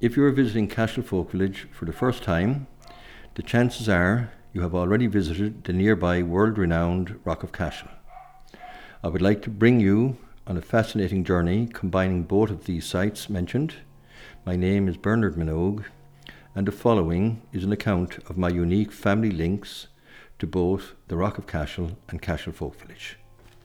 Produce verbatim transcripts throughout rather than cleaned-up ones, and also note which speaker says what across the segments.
Speaker 1: If you are visiting Cashel Folk Village for the first time, the chances are you have already visited the nearby world-renowned Rock of Cashel. I would like to bring you on a fascinating journey combining both of these sites mentioned. My name is Bernard Minogue, and the following is an account of my unique family links to both the Rock of Cashel and Cashel Folk Village.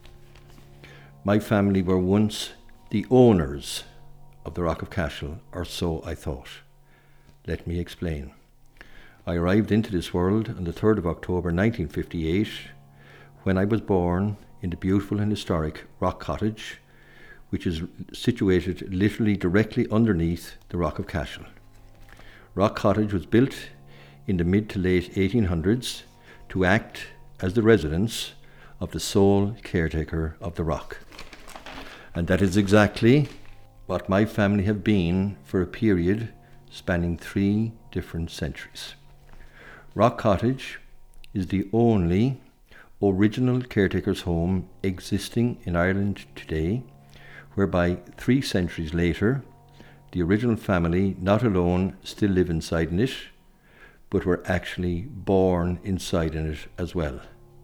Speaker 1: My family were once the owners of the Rock of Cashel, or so I thought. Let me explain. I arrived into this world on the third of October nineteen fifty-eight, when I was born in the beautiful and historic Rock Cottage, which is situated literally directly underneath the Rock of Cashel. Rock Cottage was built in the mid to late eighteen hundreds to act as the residence of the sole caretaker of the Rock. And that is exactly what my family have been for a period spanning three different centuries. Rock Cottage is the only original caretaker's home existing in Ireland today, whereby three centuries later, the original family not alone still live inside in it, but were actually born inside in it as well.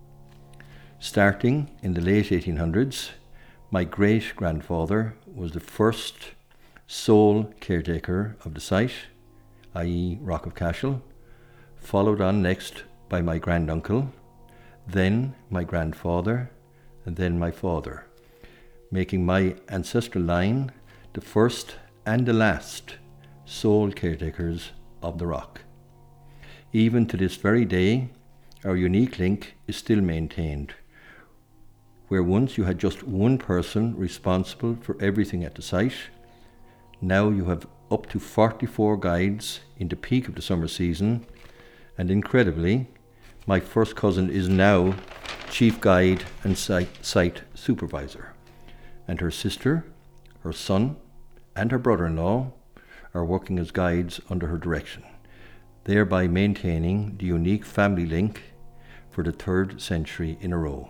Speaker 1: Starting in the late eighteen hundreds, my great-grandfather was the first sole caretaker of the site, that is. Rock of Cashel, followed on next by my granduncle, then my grandfather, and then my father, making my ancestral line the first and the last sole caretakers of the Rock. Even to this very day, our unique link is still maintained, where once you had just one person responsible for everything at the site, now you have up to forty-four guides in the peak of the summer season, and incredibly, my first cousin is now chief guide and site, site supervisor, and her sister, her son, and her brother-in-law are working as guides under her direction, thereby maintaining the unique family link for the third century in a row.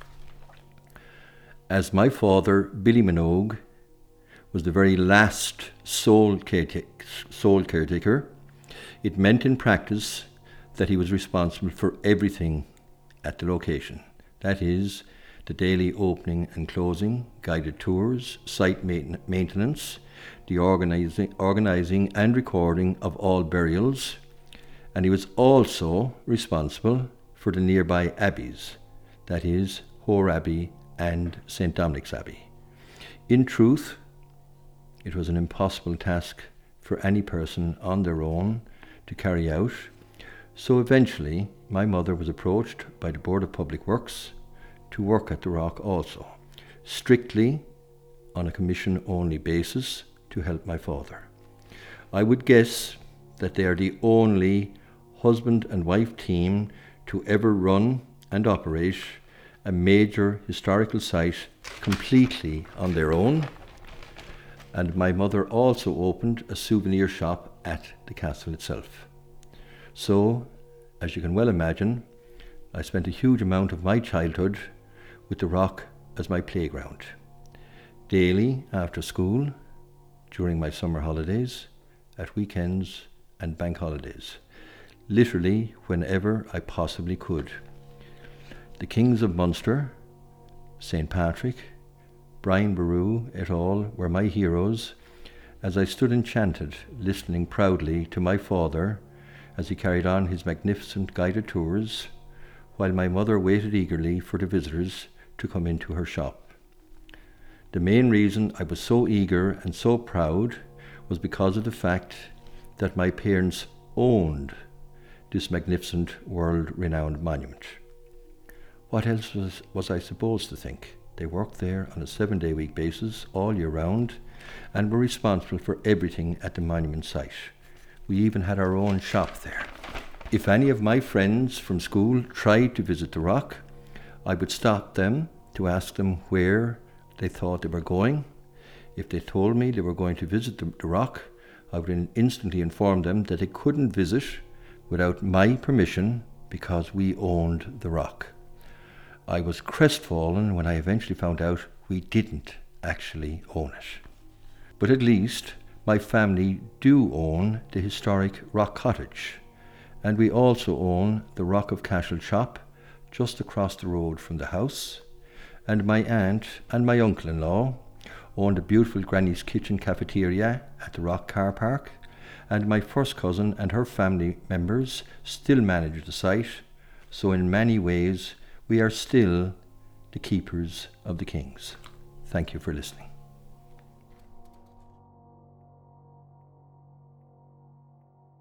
Speaker 1: As my father, Billy Minogue, was the very last sole caretaker, sole caretaker, it meant in practice that he was responsible for everything at the location. That is, the daily opening and closing, guided tours, site maintenance, the organising, organising and recording of all burials, and he was also responsible for the nearby abbeys, that is, Hoare Abbey and Saint Dominic's Abbey. In truth, it was an impossible task for any person on their own to carry out, so eventually my mother was approached by the Board of Public Works to work at the Rock also, strictly on a commission-only basis to help my father. I would guess that they are the only husband and wife team to ever run and operate a major historical site completely on their own, and my mother also opened a souvenir shop at the castle itself. So, as you can well imagine, I spent a huge amount of my childhood with the Rock as my playground. Daily after school, during my summer holidays, at weekends and bank holidays, literally whenever I possibly could. The Kings of Munster, Saint Patrick, Brian Boru et al. Were my heroes, as I stood enchanted, listening proudly to my father as he carried on his magnificent guided tours, while my mother waited eagerly for the visitors to come into her shop. The main reason I was so eager and so proud was because of the fact that my parents owned this magnificent world-renowned monument. What else was, was I supposed to think? They worked there on a seven-day-week basis all year round and were responsible for everything at the monument site. We even had our own shop there. If any of my friends from school tried to visit the Rock, I would stop them to ask them where they thought they were going. If they told me they were going to visit the, the Rock, I would instantly inform them that they couldn't visit without my permission because we owned the Rock. I was crestfallen when I eventually found out we didn't actually own it. But at least my family do own the historic Rock Cottage, and we also own the Rock of Cashel shop just across the road from the house, and my aunt and my uncle-in-law own the beautiful Granny's Kitchen cafeteria at the Rock car park, and my first cousin and her family members still manage the site, so in many ways we are still the keepers of the Kings. Thank you for listening.